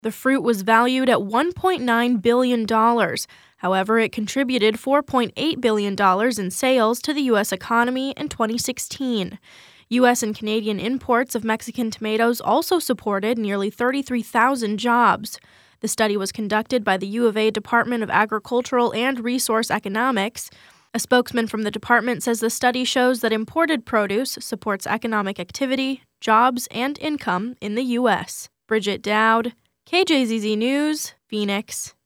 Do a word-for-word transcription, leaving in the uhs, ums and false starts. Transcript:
The fruit was valued at one point nine billion dollars. However, it contributed four point eight billion dollars in sales to the U S economy in twenty sixteen. U S and Canadian imports of Mexican tomatoes also supported nearly thirty-three thousand jobs. The study was conducted by the U of A Department of Agricultural and Resource Economics. A spokesman from the department says the study shows that imported produce supports economic activity, jobs, and income in the U S. Bridget Dowd, K J Z Z News, Phoenix.